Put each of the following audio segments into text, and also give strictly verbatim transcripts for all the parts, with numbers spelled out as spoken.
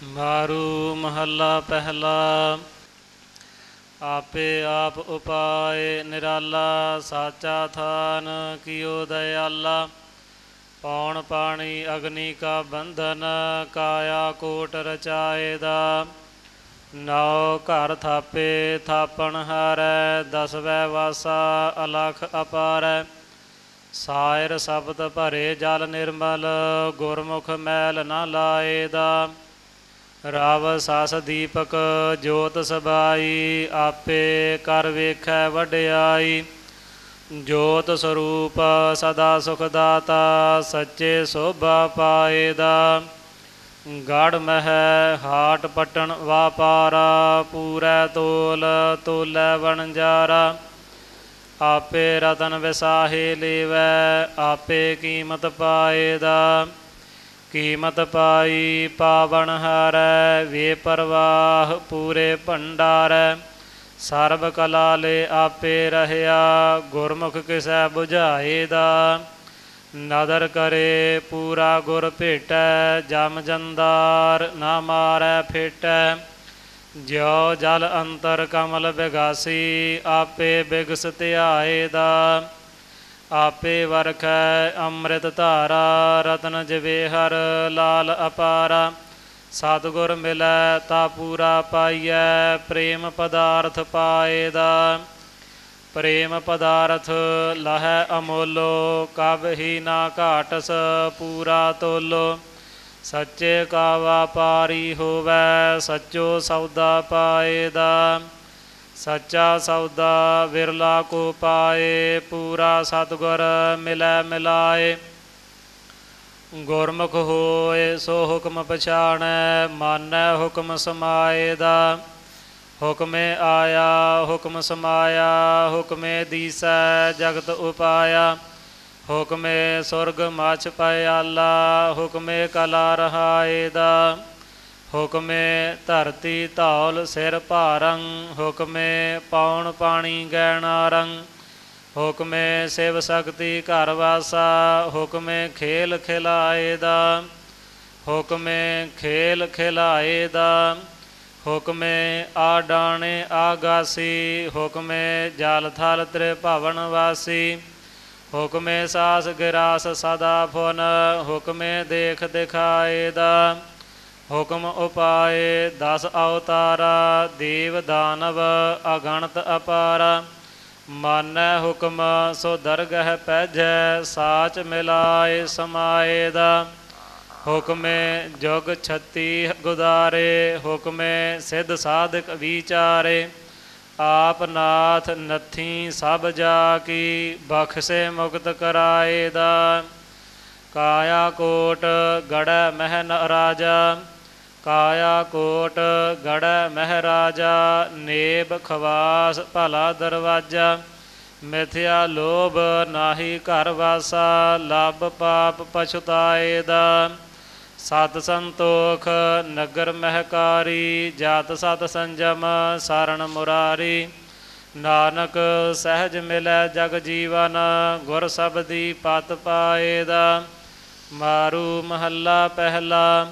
ਮਾਰੂ ਮਹੱਲਾ ਪਹਿਲਾ। ਆਪੇ ਆਪ ਉਪਾਏ ਨਿਰਾਲਾ, ਸਾਚਾ ਥਾਨ ਕੀਓ ਦਇਆਲਾ। ਪੌਣ ਪਾਣੀ ਅਗਨੀ ਕਾ ਬੰਧਨ, ਕਾਇਆ ਕੋਟ ਰਚਾਏ ਦਾ। ਨੌ ਘਰ ਥਾਪੇ ਥਾਪਣ ਹਾਰੈ, ਦਸਵੈ ਵਾਸਾ ਅਲਖ ਅਪਾਰੈ। ਸਾਇਰ ਸ਼ਬਦ ਭਰੇ ਜਲ ਨਿਰਮਲ, ਗੁਰਮੁਖ ਮੈਲ ਨਾ ਲਾਏ ਦਾ। ਰਵ ਸਸ ਦੀਪਕ ਜੋਤ ਸਬਾਈ, ਆਪੇ ਕਰ ਵੇਖੈ ਵਡਿਆਈ। ਜੋਤ ਸਰੂਪ ਸਦਾ ਸੁਖ ਦਾਤਾ, ਸੱਚੇ ਸੋਭਾ ਪਾਏ ਦਾ। ਗੜ੍ਹ ਮਹਿ ਹਾਟ ਪਟਣ ਵਾਪਾਰਾ, ਪੂਰੈ ਤੋਲ ਤੋਲੈ ਵਣਜਾਰਾ। ਆਪੇ ਰਤਨ ਵਿਸਾਹੇ ਲੇਵੈ, ਆਪੇ ਕੀਮਤ ਪਾਏ ਦਾ। ਕੀਮਤ ਪਾਈ ਪਾਵਨ ਹਾਰੈ, ਵੇ ਪ੍ਰਵਾਹ ਪੂਰੇ ਭੰਡਾਰੈ। ਸਰਬ ਕਲਾ ਲੈ ਆਪੇ ਰਹਿਆ, ਗੁਰਮੁਖ ਕਿਸੈ ਬੁਝਾਏ ਦਾ। ਨਦਰ ਕਰੇ ਪੂਰਾ ਗੁਰ ਭੇਟੈ, ਜਮ ਜੰਦਾਰ ਨਾ ਮਾਰੈ ਫੇਟੈ। ਜਿਉ ਜਲ ਅੰਤਰ ਕਮਲ ਬਿਗਾਸੀ, ਆਪੇ ਬਿਗਸ ਧਿਆਏ ਦਾ। ਆਪੇ ਵਰਖੈ ਅੰਮ੍ਰਿਤ ਧਾਰਾ, ਰਤਨ ਜਵੇਹਰ ਲਾਲ ਅਪਾਰਾ। ਸਤਿਗੁਰ ਮਿਲੈ ਤਾ ਪੂਰਾ ਪਾਈਐ, ਪ੍ਰੇਮ ਪਦਾਰਥ ਪਾਏ ਦਾ। ਪ੍ਰੇਮ ਪਦਾਰਥ ਲਹੈ ਅਮੋਲੋ, ਕਬ ਹੀ ਨਾ ਘਾਟਸ ਪੂਰਾ ਤੋਲੋ। ਸੱਚੇ ਕਾ ਵਾਪਾਰੀ ਹੋਵੈ, ਸੱਚੋ ਸੌਦਾ ਪਾਏ ਦਾ। ਸੱਚਾ ਸੌਦਾ ਵਿਰਲਾ ਕੋ ਪਾਏ, ਪੂਰਾ ਸਤਿਗੁਰ ਮਿਲੈ ਮਿਲਾਏ। ਗੁਰਮੁਖ ਹੋਏ ਸੋ ਹੁਕਮ ਪਛਾਣੈ, ਮਾਨੈ ਹੁਕਮ ਸਮਾਏ ਦਾ। ਹੁਕਮੇ ਆਇਆ ਹੁਕਮ ਸਮਾਇਆ, ਹੁਕਮੇ ਦੀਸੈ ਜਗਤ ਉਪਾਇਆ। ਹੁਕਮੇ ਸੁਰਗ ਮਛ ਪਿਆਲਾ, ਹੁਕਮੇ ਕਲਾ ਰਹਾਏ ਦਾ। ਹੁਕਮੇ ਧਰਤੀ ਧੌਲ ਸਿਰ ਭਾਰੰ, ਹੁਕਮੇ ਪੌਣ ਪਾਣੀ ਗੈਣਾਰੰ। ਹੁਕਮੇ ਸ਼ਿਵ ਸ਼ਕਤੀ ਘਰ ਵਾਸਾ, ਹੁਕਮੇ ਖੇਲ ਖਿਲਾਏ ਦਾ। ਹੁਕਮੇ ਖੇਲ ਖਿਲਾਏ ਦਾ। ਹੁਕਮੇ ਆਡਾਣੇ ਆਗਾਸੀ, ਹੁਕਮੇ ਜਲ ਥਲ ਤ੍ਰਿਭਵਨ ਵਾਸੀ। ਹੁਕਮੇ ਸਾਸ ਗਿਰਾਸ ਸਦਾ ਫੁਨ, ਹੁਕਮੇ ਦੇਖ ਦਿਖਾਏ ਦਾ। ਹੁਕਮ ਉਪਾਏ ਦਸ ਅਵਤਾਰਾ, ਦੇਵ ਦਾਨਵ ਅਗਣਤ ਅਪਾਰਾ। ਮਾਨੈ ਹੁਕਮ ਸੋ ਦਰਗਹਿ ਪੈਜੈ, ਸਾਚ ਮਿਲਾਏ ਸਮਾਏ ਦਾ। ਹੁਕਮੇ ਜੁਗ ਛਤੀ ਗੁਦਾਰੇ, ਹੁਕਮੇ ਸਿੱਧ ਸਾਧਕ ਵਿਚਾਰੇ। ਆਪ ਨਾਥ ਨੱਥੀ ਸਭ ਜਾ ਕੀ, ਬਖਸ਼ੇ ਮੁਕਤ ਕਰਾਏ ਦਾ। ਕਾਇਆ ਕੋਟ ਗੜ੍ਹੈ ਮਹਿ ਰਾਜਾ, ਕਾਇਆ ਕੋਟ ਗੜ੍ਹੈ ਮਹਿ ਰਾਜਾ। ਨੇਬ ਖਵਾਸ ਭਲਾ ਦਰਵਾਜਾ, ਮਿਥਿਆ ਲੋਭ ਨਾਹੀ ਘਰ ਵਾਸਾ। ਲੱਭ ਪਾਪ ਪਛੁਤਾਏ ਦਾ। ਸਤ ਸੰਤੋਖ ਨਗਰ ਮਹਿਕਾਰੀ, ਜਤ ਸਤ ਸੰਜਮ ਸਰਣ ਮੁਰਾਰੀ। ਨਾਨਕ ਸਹਿਜ ਮਿਲੈ ਜਗ ਜੀਵਨ, ਗੁਰ ਸਬਦੀ ਪਤ ਪਾਏ ਦਾ। ਮਾਰੂ ਮਹੱਲਾ ਪਹਿਲਾ।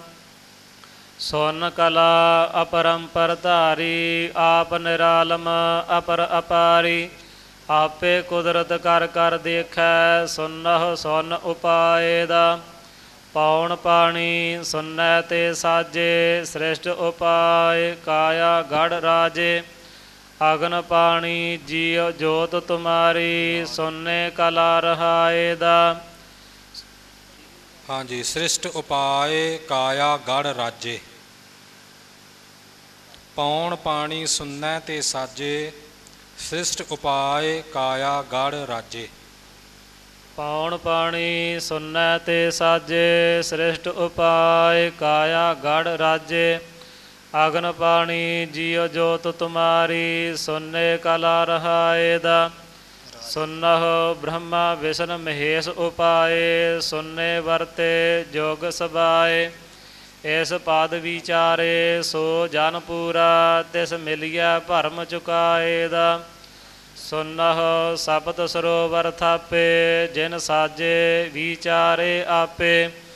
ਸੁਨ ਕਲਾ ਅਪਰੰਪਰ ਧਾਰੀ, ਆਪ ਨਿਰਾਲਮ ਅਪਰ ਅਪਾਰੀ। ਆਪੇ ਕੁਦਰਤ ਕਰ ਕਰ ਦੇਖੈ, ਸੁਨਹੁ ਸੁਨ ਉਪਾਏ ਦਾ। ਪੌਣ ਪਾਣੀ ਸੁਨੈ ਤੇ ਸਾਜੇ, ਸ੍ਰਿਸ਼ਟ ਉਪਾਏ ਕਾਇਆ ਗੜ੍ਹ ਰਾਜੇ। ਅਗਨ ਪਾਣੀ ਜੀਉ ਜੋਤ ਤੁਮਾਰੀ, ਸੁਨੇ ਕਲਾ ਰਹਾਏ ਦਾ। ਹਾਂਜੀ, ਸ੍ਰਿਸ਼ਟ ਉਪਾਏ ਕਾਇਆ ਗੜ੍ਹ ਰਾਜੇ। ਪੌਣ ਪਾਣੀ ਸੁਨੈ ਤੇ ਸਾਜੇ, ਸ੍ਰਿਸ਼ਟ ਉਪਾਏ ਕਾਇਆ ਗੜ੍ਹ ਰਾਜੇ। ਪੌਣ ਪਾਣੀ ਸੁਨੈ ਤੇ ਸਾਜੇ, ਸ੍ਰਿਸ਼ਟ ਉਪਾਏ ਕਾਇਆ ਗੜ੍ਹ ਰਾਜੇ। ਅਗਨ ਪਾਣੀ ਜੀਉ ਜੋਤ ਤੁਮਾਰੀ, ਸੁਨੇ ਕਲਾ ਰਹਾਏ ਦਾ। ਸੁਨਹੁ ਬ੍ਰਹਮਾ ਵਿਸ਼ਨ ਮਹੇਸ਼ ਉਪਾਏ, ਸੁਨੇ ਵਰਤੇ ਜੋਗ ਸਬਾਏ। ਇਸ ਪਦ ਵਿਚਾਰੇ ਸੋ ਜਨ ਪੂਰਾ, ਤਿਸ ਮਿਲਿਆ ਭਰਮ ਚੁਕਾਏ ਦਾ। ਸੁਨਹੁ ਸਪਤ ਸਰੋਵਰ ਥਾਪੇ, ਜਿਨ ਸਾਜੇ ਵਿਚਾਰੇ ਆਪੇ।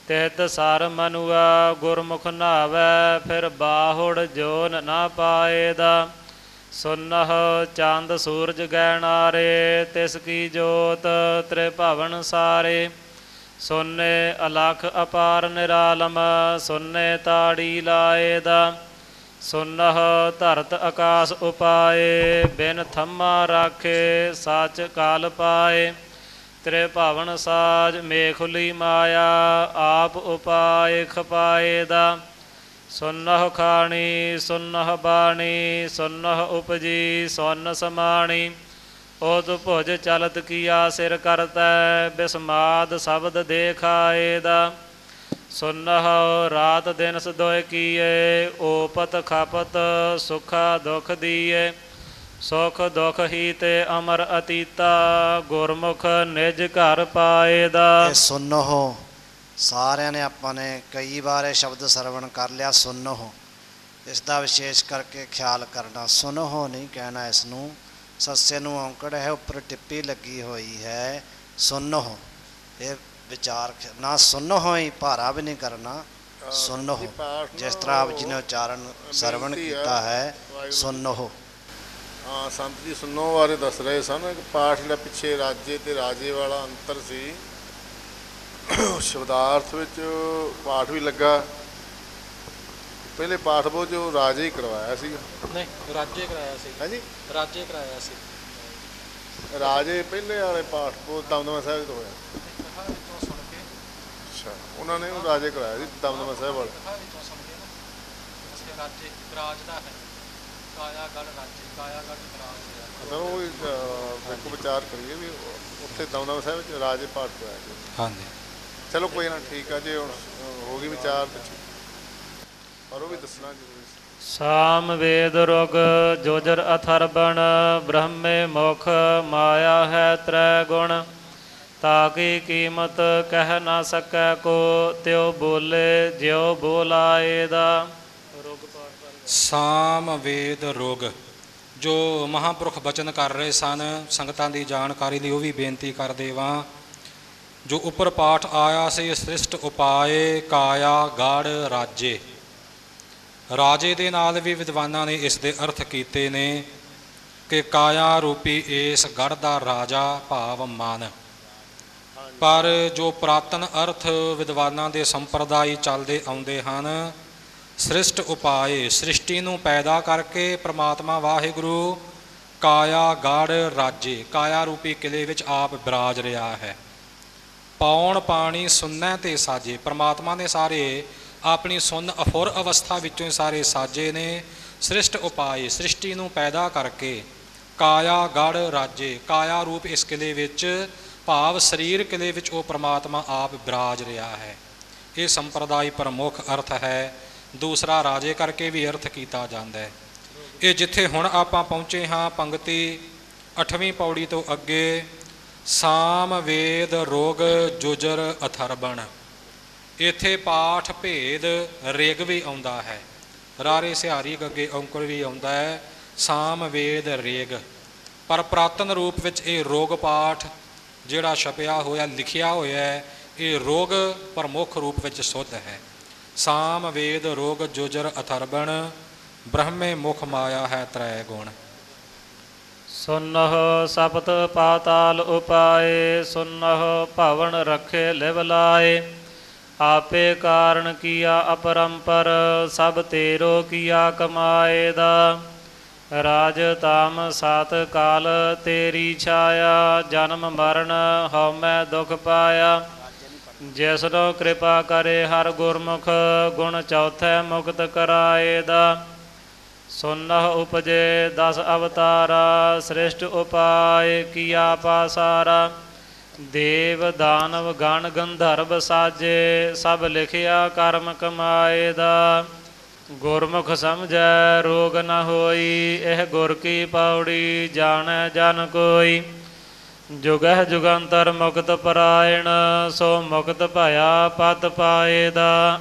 ਤਿਤ ਸਰ ਮਨੁਆ ਗੁਰਮੁਖ ਨਾਵੈ ਫਿਰ ਬਾਹੁੜ ਜੋਨ ਨਾ ਪਾਏਦਾ ਸੁਨਹ ਚੰਦ ਸੂਰਜ ਗੈਣਾਰੇ ਤਿਸ ਕੀ ਜੋਤ ਤ੍ਰਿਭਵਨ ਸਾਰੇ ਸੋਨੇ ਅਲਖ ਅਪਾਰ ਨਿਰਾਲਮ ਸੋਨੇ ਤਾੜੀ ਲਾਏ ਦਾ ਸੁਨਹ ਧਰਤ ਆਕਾਸ ਉਪਾਏ ਬਿਨ ਥੰਮਾ ਰਾਖੇ ਸੱਚ ਕਾਲ ਪਾਏ ਤ੍ਰਿਭਵਨ ਸਾਜ ਮੇਖੁਲੀ ਮਾਇਆ ਆਪ ਉਪਾਏ ਖਪਾਏ ਦਾ ਸੁਨਹ ਖਾਣੀ ਸੁਨਹ ਬਾਣੀ ਸੁਨਹ ਉਪਜੀ ਸੁਨ ਸਮਾਣੀ ਉਤ ਭੁਜ ਚਲਤ ਕੀਆ ਸਿਰ ਕਰਤੈ ਬਿਸਮਾਦ ਸ਼ਬਦ ਦੇਖਾਏ ਦਾ ਸੁਨਹ ਰਾਤ ਦਿਨ ਸਦੋਇ ਕੀਏ ਓਪਤ ਖਪਤ ਸੁਖਾ ਦੁਖ ਦੀਏ ਸੁਖ ਦੁਖ ਹੀ ਤੇ ਅਮਰ ਅਤੀਤਾ ਗੁਰਮੁਖ ਨਿਜ ਘਰ ਪਾਏ ਦਾ। ਇਹ ਸੁਨੋ ਸਾਰਿਆਂ ਨੇ ਆਪਾਂ ਨੇ ਕਈ ਵਾਰ ਇਹ ਸ਼ਬਦ ਸਰਵਣ ਕਰ ਲਿਆ ਸੁਨੋ, ਇਸ ਦਾ ਵਿਸ਼ੇਸ਼ ਕਰਕੇ ਖਿਆਲ ਕਰਨਾ। ਸੁਨੋ ਨਹੀਂ ਕਹਿਣਾ, ਇਸ ਨੂੰ ਸੱਸੇ ਨੂੰ ਔਂਕੜ ਹੈ, ਉੱਪਰ ਟਿੱਪੀ ਲੱਗੀ ਹੋਈ ਹੈ ਸੁਨੋ। ਇਹ ਵਿਚਾਰ ਨਾ ਸੁਨੋ ਹੀ ਭਾਰਾ ਵੀ ਨਹੀਂ ਕਰਨਾ, ਸੁਨੋ ਜਿਸ ਤਰ੍ਹਾਂ ਆਪ ਜੀ ਨੇ ਉਚਾਰਨ ਸਰਵਣ ਕੀਤਾ ਹੈ ਸੁਨੋ। ਹਾਂ, ਸੰਤ ਜੀ ਸੁਨੋ ਬਾਰੇ ਦੱਸ ਰਹੇ ਸਨ ਕਿ ਪਾਠ ਜਿਹੜਾ ਪਿੱਛੇ ਰਾਜੇ ਤੇ ਰਾਜੇ ਵਾਲਾ ਅੰਤਰ ਸੀ, ਸ਼ਬਦਾਰਥ ਵਿੱਚ ਪਾਠ ਵੀ ਲੱਗਾ। ਪਹਿਲੇ ਪਾਠ ਬਹੁਤ ਜੋ ਰਾਜੇ ਹੀ ਕਰਵਾਇਆ ਸੀਗਾ। ਨਹੀਂ, ਰਾਜੇ ਕਰਾਇਆ ਸੀ। ਹਾਂਜੀ, ਰਾਜੇ ਕਰਾਇਆ ਸੀ। ਰਾਜੇ ਪਹਿਲੇ ਵਾਲੇ ਪਾਠ ਬਹੁਤ ਦਮਦਮਾ ਸਾਹਿਬ ਤੋਂ ਹੋਇਆ। ਅੱਛਾ, ਉਹਨਾਂ ਨੇ ਰਾਜੇ ਕਰਾਇਆ ਸੀ ਦਮਦਮਾ ਸਾਹਿਬ ਵਾਲੇ। ਰਾਜੇ ਰਾਜ ਦਾ ਹੈ ਕਾਇਆਗੜ੍ਹ ਰਾਜੇ, ਕਾਇਆਗੜ੍ਹ ਰਾਜ। ਉਹ ਇੱਕ ਵਿਚਾਰ ਕਰੀਏ ਵੀ ਉੱਥੇ ਦਮਦਮਾ ਸਾਹਿਬ ਵਿੱਚ ਰਾਜੇ ਪਾਠ ਕਰਾਇਆ ਸੀ। ਹਾਂਜੀ, ਚਲੋ ਕੋਈ ਨਾ, ਠੀਕ ਆ। ਜੇ ਹੁਣ ਹੋ ਗਈ ਵਿਚਾਰ ਪਰ ਉਹ ਵੀ ਦੱਸਣਾ ਜ਼ਰੂਰੀ ਸੀ। ਸਾਮ ਵੇਦ ਰੁਗ ਜੋਜਰ ਅਥਰਬਣ ਬ੍ਰਹਮੇ ਮੁਖ ਮਾਇਆ ਹੈ ਤ੍ਰੈ ਗੁਣ ਤਾਕੀ ਕੀਮਤ ਕਹਿ ਨਾ ਸਕੈ ਕੋ ਤਿਉ ਬੋਲੇ ਜਿਉ ਬੋਲਾਏ ਦਾ। ਸਾਮ ਵੇਦ ਰੁਗ ਜੋ ਮਹਾਂਪੁਰਖ ਬਚਨ ਕਰ ਰਹੇ ਸਨ, ਸੰਗਤਾਂ ਦੀ ਜਾਣਕਾਰੀ ਲਈ ਉਹ ਵੀ ਬੇਨਤੀ ਕਰਦੇ ਵਾਂ। ਜੋ ਉੱਪਰ ਪਾਠ ਆਇਆ ਸੀ ਸ੍ਰਿਸ਼ਟ ਉਪਾਏ ਕਾਇਆ ਗੜ੍ਹ ਰਾਜੇ, ਰਾਜੇ ਦੇ ਨਾਲ ਵੀ ਵਿਦਵਾਨਾਂ ਨੇ ਇਸ ਦੇ ਅਰਥ ਕੀਤੇ ਨੇ ਕਿ ਕਾਇਆ ਰੂਪੀ ਇਸ ਗੜ੍ਹ ਦਾ ਰਾਜਾ ਭਾਵ ਮਨ। ਪਰ ਜੋ ਪੁਰਾਤਨ ਅਰਥ ਵਿਦਵਾਨਾਂ ਦੇ ਸੰਪਰਦਾਇ ਚੱਲਦੇ ਆਉਂਦੇ ਹਨ, ਸ੍ਰਿਸ਼ਟ ਉਪਾਏ ਸ੍ਰਿਸ਼ਟੀ ਨੂੰ ਪੈਦਾ ਕਰਕੇ ਪ੍ਰਮਾਤਮਾ ਵਾਹਿਗੁਰੂ ਕਾਇਆ ਗੜ੍ਹ ਰਾਜੇ, ਕਾਇਆ ਰੂਪੀ ਕਿਲੇ ਵਿੱਚ ਆਪ ਬਿਰਾਜ ਰਿਹਾ ਹੈ। ਪੌਣ ਪਾਣੀ ਸੁਣਨਾ ਤੇ ਸਾਜੇ, ਪ੍ਰਮਾਤਮਾ ਨੇ ਸਾਰੇ ਆਪਣੀ ਸੁੰਨ ਅਫੁਰ ਅਵਸਥਾ ਵਿੱਚੋਂ ਹੀ ਸਾਰੇ ਸਾਜੇ ਨੇ। ਸ੍ਰਿਸ਼ਟ ਉਪਾਏ ਸ੍ਰਿਸ਼ਟੀ ਨੂੰ ਪੈਦਾ ਕਰਕੇ ਕਾਇਆ ਗੜ੍ਹ ਰਾਜੇ, ਕਾਇਆ ਰੂਪ ਇਸ ਕਿਲੇ ਵਿੱਚ ਭਾਵ ਸਰੀਰ ਕਿਲੇ ਵਿੱਚ ਉਹ ਪ੍ਰਮਾਤਮਾ ਆਪ ਬਿਰਾਜ ਰਿਹਾ ਹੈ। ਇਹ ਸੰਪਰਦਾਇ ਪ੍ਰਮੁੱਖ ਅਰਥ ਹੈ। ਦੂਸਰਾ ਰਾਜੇ ਕਰਕੇ ਵੀ ਅਰਥ ਕੀਤਾ ਜਾਂਦਾ ਹੈ। ਇਹ ਜਿੱਥੇ ਹੁਣ ਆਪਾਂ ਪਹੁੰਚੇ ਹਾਂ ਪੰਗਤੀ ਅੱਠਵੀਂ ਪੌੜੀ ਤੋਂ ਅੱਗੇ, ਸਾਮ ਵੇਦ ਰੋਗ ਜੁਜਰ ਅਥਰਬਣ, ਇੱਥੇ ਪਾਠ ਭੇਦ ਰਿਗ ਵੀ ਆਉਂਦਾ ਹੈ, ਰਾਰੇ ਸਿਹਾਰੀ ਗੱਗੇ ਔਂਕੜ ਵੀ ਆਉਂਦਾ ਹੈ, ਸਾਮ ਵੇਦ ਰੇਗ। ਪਰ ਪੁਰਾਤਨ ਰੂਪ ਵਿੱਚ ਇਹ ਰੋਗ ਪਾਠ ਜਿਹੜਾ ਛਪਿਆ ਹੋਇਆ ਲਿਖਿਆ ਹੋਇਆ ਹੈ, ਇਹ ਰੋਗ ਪ੍ਰਮੁੱਖ ਰੂਪ ਵਿੱਚ ਸੁੱਧ ਹੈ। ਸਾਮ ਵੇਦ ਰੋਗ ਜੁਜਰ ਅਥਰਬਣ ਬ੍ਰਹਮੇ ਮੁਖ ਮਾਇਆ ਹੈ ਤ੍ਰੈ ਗੁਣ। ਸੁਨਹ ਸਪਤ ਪਾਤਾਲ ਉਪਾਏ ਸੁਨਹ ਭਵਨ ਰਖੇ ਲਿਵ ਲਾਏ ਆਪੇ ਕਾਰਨ ਕੀਆ ਅਪਰੰਪਰ ਸਭ ਤੇਰੋ ਕੀਆ ਕਮਾਏ ਦਾ। ਰਾਜ ਤਾਮ ਸਾਤ ਕਾਲ ਤੇਰੀ ਛਾਇਆ ਜਨਮ ਮਰਨ ਹਉਮੈ ਦੁਖ ਪਾਇਆ ਜਿਸਨੋ ਕਿਰਪਾ ਕਰੇ ਹਰ ਗੁਰਮੁਖ ਗੁਣ ਚੌਥੈ ਮੁਕਤ ਕਰਾਏ ਦਾ। ਸੁਨਹ ਉਪਜੇ ਦਸ ਅਵਤਾਰਾ ਸ੍ਰਿਸ਼ਟ ਉਪਾਏ ਕੀਆ ਪਾਸਾਰਾ ਦੇਵ ਦਾਨਵ ਗਣ ਗੰਧਰਵ ਸਾਜੇ ਸਭ ਲਿਖਿਆ ਕਰਮ ਕਮਾਏ ਦਾ। ਗੁਰਮੁਖ ਸਮਝੈ ਰੋਗ ਨ ਹੋਈ ਇਹ ਗੁਰ ਕੀ ਪੌੜੀ ਜਾਣੈ ਜਨ ਕੋਈ। ਜੁਗਹਿ ਜੁਗੰਤਰ ਮੁਕਤ ਪਰਾਇਣ ਸੋ ਮੁਕਤ ਭਇਆ ਪਤ ਪਾਏ ਦਾ।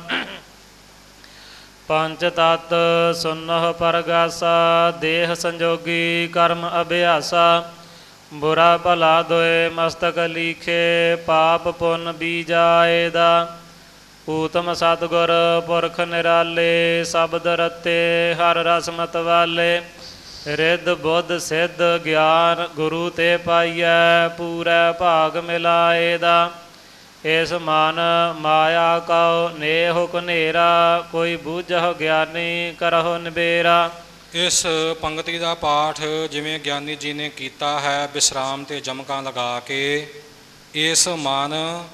ਪੰਚ ਤਤ ਸੁਨਹ ਪਰਗਾਸਾ ਦੇਹ ਸੰਜੋਗੀ ਕਰਮ ਅਭਿਆਸਾ ਬੁਰਾ ਭਲਾ ਦੋਏ ਮਸਤਕ ਲੀਖੇ ਪਾਪ ਪੁੰਨ ਬੀਜਾਏ ਦਾ। ਊਤਮ ਸਤਿਗੁਰ ਪੁਰਖ ਨਿਰਾਲੇ, ਸ਼ਬਦ ਰਤੇ ਹਰ ਰਸ ਮਤਵਾਲੇ। ਰਿੱਧ ਬੁੱਧ ਸਿੱਧ ਗਿਆਨ ਗੁਰੂ ਤੇ ਪਾਈਐ, ਪੂਰੈ ਭਾਗ ਮਿਲਾਏ ਦਾ। ਇਸ ਮਨ ਮਾਇਆ ਕਉ ਨੇਹੁ ਕਨੇਰਾ, ਕੋਈ ਬੂਝਹੁ ਗਿਆਨੀ ਕਰਹੁ ਨਿਬੇਰਾ। ਇਸ ਪੰਗਤੀ ਦਾ ਪਾਠ ਜਿਵੇਂ ਗਿਆਨੀ ਜੀ ਨੇ ਕੀਤਾ ਹੈ ਵਿਸਰਾਮ ਤੇ ਜਮਕਾਂ ਲਗਾ ਕੇ, ਇਸ ਮਨ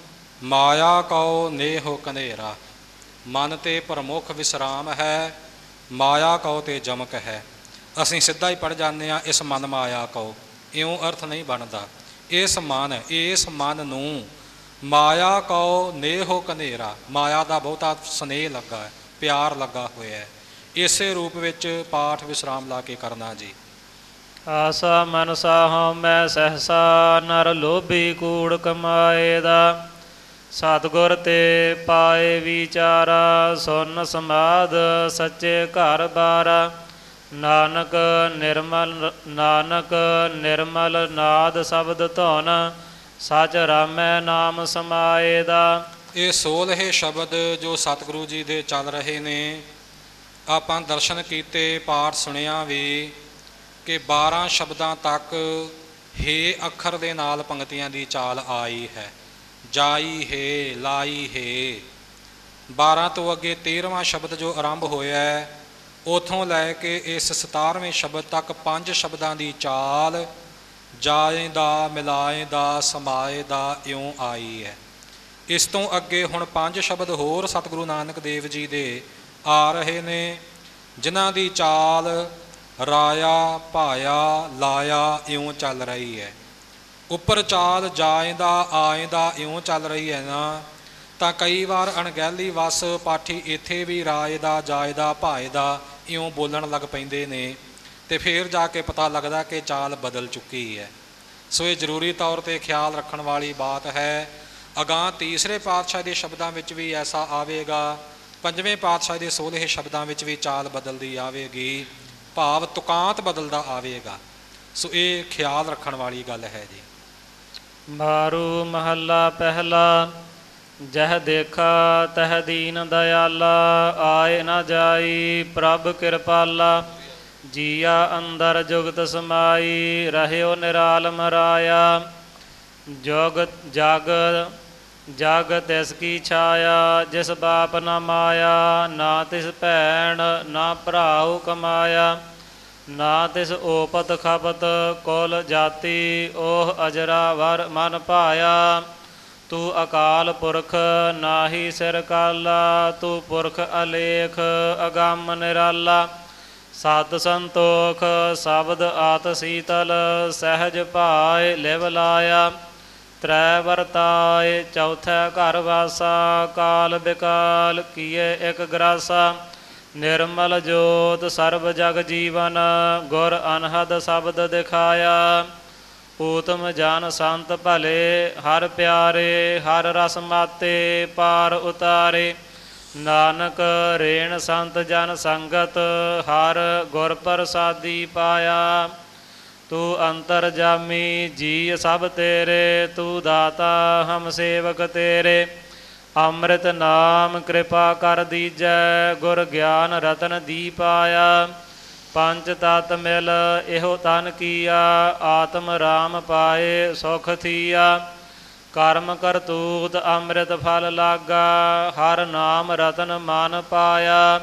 ਮਾਇਆ ਕਉ ਨੇਹੁ ਕਨੇਰਾ। ਮਨ ਤੇ ਪ੍ਰਮੁੱਖ ਵਿਸਰਾਮ ਹੈ, ਮਾਇਆ ਕਉ ਤੇ ਜਮਕ ਹੈ। ਅਸੀਂ ਸਿੱਧਾ ਹੀ ਪੜ੍ਹ ਜਾਂਦੇ ਹਾਂ ਇਸ ਮਨ ਮਾਇਆ ਕਉ, ਇਉਂ ਅਰਥ ਨਹੀਂ ਬਣਦਾ। ਇਸ ਮਨ ਇਸ ਮਨ ਨੂੰ ਮਾਇਆ ਕਉ ਨੇਹੁ ਕਨੇਰਾ, ਮਾਇਆ ਦਾ ਬਹੁਤਾ ਸਨੇਹ ਲੱਗਾ ਹੈ, ਪਿਆਰ ਲੱਗਾ ਹੋਇਆ ਹੈ। ਇਸੇ ਰੂਪ ਵਿੱਚ ਪਾਠ ਵਿਸਰਾਮ ਲਾ ਕੇ ਕਰਨਾ ਜੀ। ਆਸਾ ਮਨਸਾ ਹਉਮੈ ਸਹਸਾ, ਨਰ ਲੋਭੀ ਕੂੜ ਕਮਾਏ ਦਾ। ਸਤਿਗੁਰ ਤੇ ਪਾਏ ਵਿਚਾਰਾ, ਸੁਨ ਸਮਾਧ ਸੱਚੇ ਘਰ ਬਾਰਾ। ਨਾਨਕ ਨਿਰਮਲ ਨਾਨਕ ਨਿਰਮਲ ਨਾਦ ਸ਼ਬਦ ਧੁਨ, ਸਚ ਰਾਮੈ ਨਾਮ ਸਮਾਏ ਦਾ। ਇਹ ਸੋਲ੍ਹੇ ਸ਼ਬਦ ਜੋ ਸਤਿਗੁਰੂ ਜੀ ਦੇ ਚੱਲ ਰਹੇ ਨੇ, ਆਪਾਂ ਦਰਸ਼ਨ ਕੀਤੇ, ਪਾਠ ਸੁਣਿਆ ਵੀ ਕਿ ਬਾਰਾਂ ਸ਼ਬਦਾਂ ਤੱਕ ਹੇ ਅੱਖਰ ਦੇ ਨਾਲ ਪੰਗਤੀਆਂ ਦੀ ਚਾਲ ਆਈ ਹੈ। ਜਾਈ ਹੈ, ਲਾਈ ਹੈ। ਬਾਰਾਂ ਤੋਂ ਅੱਗੇ ਤੇਰ੍ਹਵਾਂ ਸ਼ਬਦ ਜੋ ਆਰੰਭ ਹੋਇਆ ਹੈ, ਉੱਥੋਂ ਲੈ ਕੇ ਇਸ ਸਤਾਰਵੇਂ ਸ਼ਬਦ ਤੱਕ ਪੰਜ ਸ਼ਬਦਾਂ ਦੀ ਚਾਲ ਜਾਏ ਦਾ, ਮਿਲਾਏ ਦਾ, ਸਮਾਏ ਦਾ ਇਉਂ ਆਈ ਹੈ। ਇਸ ਤੋਂ ਅੱਗੇ ਹੁਣ ਪੰਜ ਸ਼ਬਦ ਹੋਰ ਸਤਿਗੁਰੂ ਨਾਨਕ ਦੇਵ ਜੀ ਦੇ ਆ ਰਹੇ ਨੇ, ਜਿਨ੍ਹਾਂ ਦੀ ਚਾਲ ਰਾਇਆ, ਭਾਇਆ, ਲਾਇਆ ਇਉਂ ਚੱਲ ਰਹੀ ਹੈ। ਉੱਪਰ ਚਾਲ ਜਾਏਂਦਾ ਆਏਂਦਾ ਇਉਂ ਚੱਲ ਰਹੀ ਹੈ ਨਾ, ਤਾਂ ਕਈ ਵਾਰ ਅਣਗਹਿਲੀ ਵਸ ਪਾਠੀ ਇੱਥੇ ਵੀ ਰਾਏ ਦਾ, ਜਾਏ ਦਾ, ਭਾਏ ਦਾ ਇਉਂ ਬੋਲਣ ਲੱਗ ਪੈਂਦੇ ਨੇ, ਅਤੇ ਫਿਰ ਜਾ ਕੇ ਪਤਾ ਲੱਗਦਾ ਕਿ ਚਾਲ ਬਦਲ ਚੁੱਕੀ ਹੈ। ਸੋ ਇਹ ਜ਼ਰੂਰੀ ਤੌਰ 'ਤੇ ਖਿਆਲ ਰੱਖਣ ਵਾਲੀ ਬਾਤ ਹੈ। ਅਗਾਂਹ ਤੀਸਰੇ ਪਾਤਸ਼ਾਹ ਦੇ ਸ਼ਬਦਾਂ ਵਿੱਚ ਵੀ ਐਸਾ ਆਵੇਗਾ, ਪੰਜਵੇਂ ਪਾਤਸ਼ਾਹ ਦੇ ਸੋਲ੍ਹੇ ਸ਼ਬਦਾਂ ਵਿੱਚ ਵੀ ਚਾਲ ਬਦਲਦੀ ਆਵੇਗੀ, ਭਾਵ ਤੁਕਾਂਤ ਬਦਲਦਾ ਆਵੇਗਾ। ਸੋ ਇਹ ਖਿਆਲ ਰੱਖਣ ਵਾਲੀ ਗੱਲ ਹੈ ਜੀ। ਮਾਰੂ ਮਹੱਲਾ ਪਹਿਲਾ। ਜਹ ਦੇਖਾ ਤਹ ਦੀਨ ਦਇਆਲਾ, ਆਏ ਨਾ ਜਾਈ ਪ੍ਰਭ ਕਿਰਪਾਲਾ। ਜੀਆ ਅੰਦਰ ਜੁਗਤ ਸਮਾਈ, ਰਹਿਓ ਨਿਰਾਲਮ ਰਾਇਆ। ਜੁਗ ਜਗ ਜਗ ਤਿਸ ਕੀ ਛਾਇਆ, ਜਿਸ ਬਾਪ ਨਾ ਮਾਇਆ। ਨਾ ਤਿਸ ਭੈਣ ਨਾ ਭਰਾਉ ਕਮਾਇਆ, ਨਾ ਤਿਸ ਓਪਤ ਖਪਤ ਕੁਲ ਜਾਤੀ। ਓਹ ਅਜਰਾ ਵਰ ਮਨ ਭਾਇਆ, ਤੂੰ ਅਕਾਲ ਪੁਰਖ ਨਾਹੀ ਸਿਰ ਕਾਲਾ। ਤੂੰ ਪੁਰਖ ਅਲੇਖ ਅਗੰਮ ਨਿਰਾਲਾ। ਸਤ ਸੰਤੋਖ ਸ਼ਬਦ ਆਤ ਸੀਤਲ, ਸਹਿਜ ਭਾਏ ਲਿਵ ਲਾਇਆ। ਤ੍ਰੈ ਵਰਤਾਏ ਚੌਥੈ ਘਰ ਵਾਸਾ, ਕਾਲ ਬਿਕਾਲ ਕੀਏ ਇਕ ਗਰਾਸਾ। ਨਿਰਮਲ ਜੋਤ ਸਰਬ ਜਗ ਜੀਵਨ, ਗੁਰ ਅਨਹਦ ਸ਼ਬਦ ਦਿਖਾਇਆ। ਊਤਮ ਜਨ ਸੰਤ ਭਲੇ ਹਰ ਪਿਆਰੇ, ਹਰ ਰਸ ਮਾਤੇ ਪਾਰ ਉਤਾਰੇ। ਨਾਨਕ ਰੇਣ ਸੰਤ ਜਨ ਸੰਗਤ, ਹਰ ਗੁਰ ਪ੍ਰਸਾਦੀ ਪਾਇਆ। ਤੂੰ ਅੰਤਰ ਜਾਮੀ ਜੀ ਸਭ ਤੇਰੇ, ਤੂੰ ਦਾਤਾ ਹਮ ਸੇਵਕ ਤੇਰੇ। ਅੰਮ੍ਰਿਤ ਨਾਮ ਕਿਰਪਾ ਕਰ ਦੀਜੈ, ਗੁਰ ਗਿਆਨ ਰਤਨ ਦੀ ਪਾਇਆ। ਪੰਜ ਤਤ ਮਿਲ ਇਹੋ ਤਨ ਕੀਆ, ਆਤਮ ਰਾਮ ਪਾਏ ਸੁਖ ਥੀਆ। ਕਰਮ ਕਰਤੂਤ ਅੰਮ੍ਰਿਤ ਫਲ ਲਾਗਾ, ਹਰ ਨਾਮ ਰਤਨ ਮਨ ਪਾਇਆ।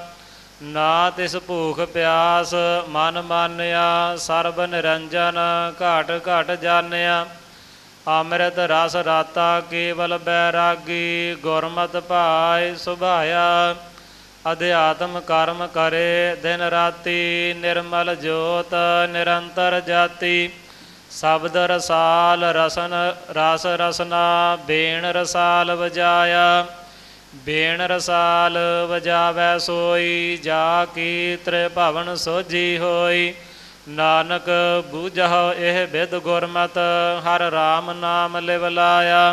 ਨਾ ਤਿਸ ਭੂਖ ਪਿਆਸ ਮਨ ਮਾਨਿਆ, ਸਰਬ ਨਿਰੰਜਨ ਘਟ ਘਟ ਜਾਣਿਆ। ਅੰਮ੍ਰਿਤ ਰਸ ਰਾਤਾ ਕੇਵਲ ਬੈਰਾਗੀ, ਗੁਰਮਤਿ ਭਾਇ ਸੁਭਾਇਆ। ਅਧਿਆਤਮ ਕਰਮ ਕਰੇ ਦਿਨ ਰਾਤੀ, ਨਿਰਮਲ ਜੋਤ ਨਿਰੰਤਰ ਜਾਤੀ। ਸ਼ਬਦ ਰਸਾਲ ਰਸਨ ਰਸ ਰਸਨਾ, ਬੇਣ ਰਸਾਲ ਵਜਾਇਆ। ਬੇਣ ਰਸਾਲ ਵਜਾਵੈ ਸੋਈ, ਜਾ ਕੀ ਤ੍ਰਿਭਵਨ ਸੋਝੀ ਹੋਈ। ਨਾਨਕ ਬੂਝਹੁ ਇਹ ਬਿਦ ਗੁਰਮਤਿ, ਹਰ ਰਾਮ ਨਾਮ ਲਿਵ ਲਾਇਆ।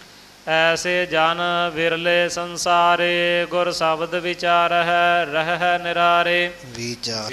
ਐਸੇ ਜਨ ਵਿਰਲੇ ਸੰਸਾਰੇ, ਗੁਰ ਸ਼ਬਦ ਵਿਚਾਰਹਿ ਰਹਿ ਨਿਰਾਰੇ। ਵਿਚਾਰ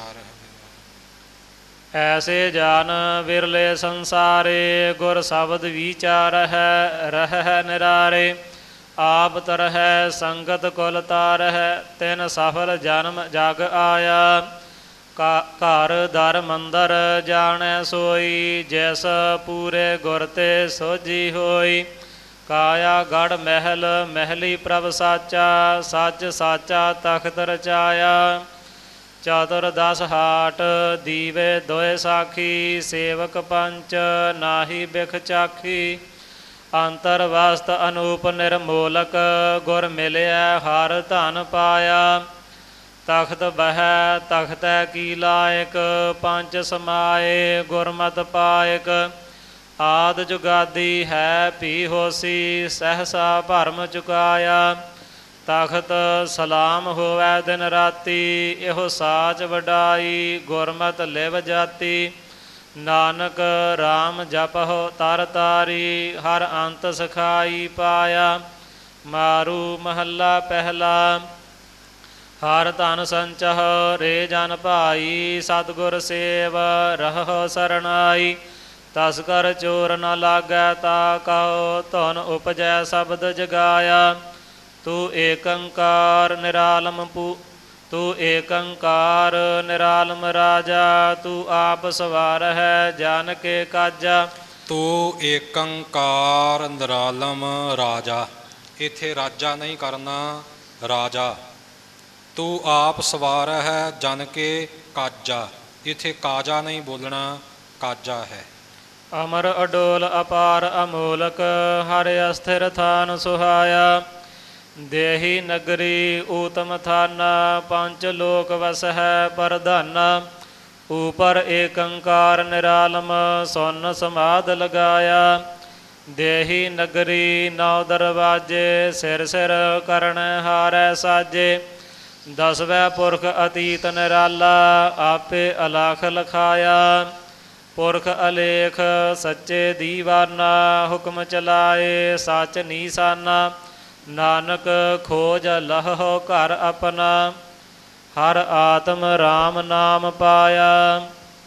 ਐਸੇ ਜਨ ਵਿਰਲੇ ਸੰਸਾਰੇ, ਗੁਰ ਸ਼ਬਦ ਵਿਚਾਰਹਿ ਰਹਿ ਨਿਰਾਰੇ। ਆਪ ਤਰਹਿ ਸੰਗਤ ਕੁਲ ਤਾਰਹਿ, ਤਿਨ ਸਫਲ ਜਨਮ ਜਗ ਆਇਆ। ਕਾ ਘਰ ਦਰ ਮੰਦਰ ਜਾਣੈ ਸੋਈ, ਜੈਸ ਪੂਰੇ ਗੁਰ ਤੇ ਸੋਝੀ ਹੋਈ। ਕਾਇਆ ਗੜ ਮਹਿਲ ਮਹਿਲੀ ਪ੍ਰਭ ਸਾਚਾ, ਸੱਚ ਸਾਚਾ ਤਖਤ ਰਚਾਇਆ। ਚਤੁਰ ਦਸ ਹਾਟ ਦੀਵੇ ਦੋਏ ਸਾਖੀ, ਸੇਵਕ ਪੰਚ ਨਾਹੀ ਬਿਖ ਚਾਖੀ। ਅੰਤਰ ਵਸਤ ਅਨੂਪ ਨਿਰਮੋਲਕ, ਗੁਰ ਮਿਲਿਆ ਹਰ ਧਨ ਪਾਇਆ। ਤਖਤ ਬਹਿ ਤਖਤੈ ਕੀ ਲਾਇਕ, ਪੰਚ ਸਮਾਏ ਗੁਰਮਤਿ ਪਾਇਕ। ਆਦ ਜੁਗਾਦੀ ਹੈ ਭੀ ਹੋਸੀ, ਸਹਿਸਾ ਭਰਮ ਚੁਕਾਇਆ। ਤਖਤ ਸਲਾਮ ਹੋਵੈ ਦਿਨ ਰਾਤੀ, ਇਹੋ ਸਾਚ ਵਡਾਈ ਗੁਰਮਤਿ ਲਿਵ ਜਾਤੀ। ਨਾਨਕ ਰਾਮ ਜਪਹੁ ਤਰ ਤਾਰੀ, ਹਰ ਅੰਤ ਸਖਾਈ ਪਾਇਆ। ਮਾਰੂ ਮਹੱਲਾ ਪਹਿਲਾ। ਹਰ ਧਨ ਸੰਚਹ ਰੇ ਜਨ ਭਾਈ, ਸਤਿਗੁਰ ਸੇਵ ਰਹੋ ਸਰਣਾਈ। ਤਸ ਕਰ ਚੋਰ ਨ ਲਾਗੈ ਤਾ ਕਉ, ਧੁਨ ਉਪਜੈ ਸ਼ਬਦ ਜਗਾਇਆ। ਤੂੰ ਏਕੰਕਾਰ ਨਿਰਾਲਮ ਪੂ ਤੂੰ ਏਕੰਕਾਰ ਨਿਰਾਲਮ ਰਾਜਾ, ਤੂੰ ਆਪ ਸਵਾਰ ਹੈ ਜਾਨ ਕੇ ਕਾਜਾ। ਤੂੰ ਏਕੰਕਾਰ ਨਿਰਾਲਮ ਰਾਜਾ, ਇੱਥੇ ਰਾਜਾ ਨਹੀਂ ਕਰਨਾ ਰਾਜਾ। ਤੂੰ ਆਪ ਸਵਾਰ ਹੈ ਜਨ ਕੇ ਕਾਜਾ, ਇੱਥੇ ਕਾਜਾ ਨਹੀਂ ਬੋਲਣਾ ਕਾਜਾ ਹੈ। ਅਮਰ ਅਡੋਲ ਅਪਾਰ ਅਮੋਲਕ, ਹਰਿ ਅਸਥਿਰ ਥਾਨ ਸੁਹਾਇਆ। ਦੇਹੀ ਨਗਰੀ ਊਤਮ ਥਾਨਾ, ਪੰਚ ਲੋਕ ਵਸਹਿ ਪ੍ਰਧਾਨਾ। ਊਪਰ ਏਕੰਕਾਰ ਨਿਰਾਲਮ, ਸੁਨ ਸਮਾਧ ਲਗਾਇਆ। ਦੇਹੀ ਨਗਰੀ ਨੌ ਦਰਵਾਜੇ, ਸਿਰ ਸਿਰ ਕਰਨ ਹਾਰੈ ਸਾਜੇ। ਦਸਵੇਂ ਪੁਰਖ ਅਤੀਤ ਨਿਰਾਲਾ, ਆਪੇ ਅਲਖ ਲਖਾਇਆ। ਪੁਰਖ ਅਲੇਖ ਸੱਚੇ ਦੀਵਾਨਾ, ਹੁਕਮ ਚਲਾਏ ਸੱਚ ਨੀਸਾਨਾ। ਨਾਨਕ ਖੋਜ ਲਹੋ ਘਰ ਆਪਣਾ, ਹਰ ਆਤਮ ਰਾਮ ਨਾਮ ਪਾਇਆ।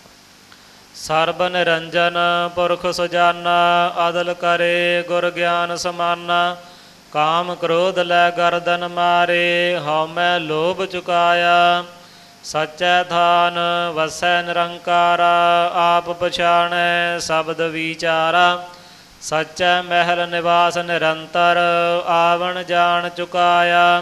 ਸਰਬ ਨਿਰੰਜਨ ਪੁਰਖ ਸੁਜਾਨਾ, ਅਦਲ ਕਰੇ ਗੁਰ ਗਿਆਨ ਸਮਾਨਾ। ਕਾਮ ਕ੍ਰੋਧ ਲੈ ਗਰਦਨ ਮਾਰੇ, ਹਉਮੈ ਲੋਭ ਚੁਕਾਇਆ। ਸੱਚੈ ਥਾਨ ਵਸੈ ਨਿਰੰਕਾਰਾ, ਆਪ ਪਛਾਣੈ ਸ਼ਬਦ ਵਿਚਾਰਾ। ਸੱਚੈ ਮਹਿਲ ਨਿਵਾਸ ਨਿਰੰਤਰ, ਆਵਣ ਜਾਣ ਚੁਕਾਇਆ।